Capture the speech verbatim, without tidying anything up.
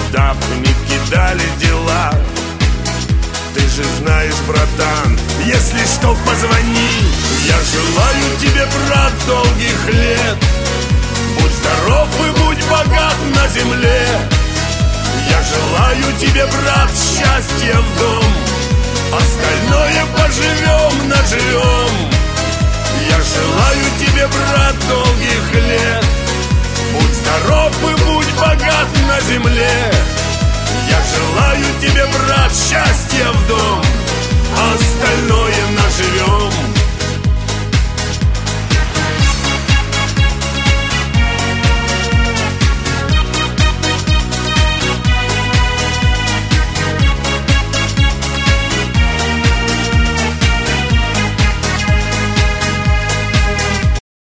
этап не кидали дела. Ты же знаешь, братан, если что, позвони. Я желаю тебе, брат, долгих лет. Будь здоров и будь богат на земле. Я желаю тебе, брат, счастья в дом. Остальное поживем, наживем. Я желаю тебе, брат, долгих лет. Будь здоров и будь богат на земле. Я желаю тебе, брат, счастья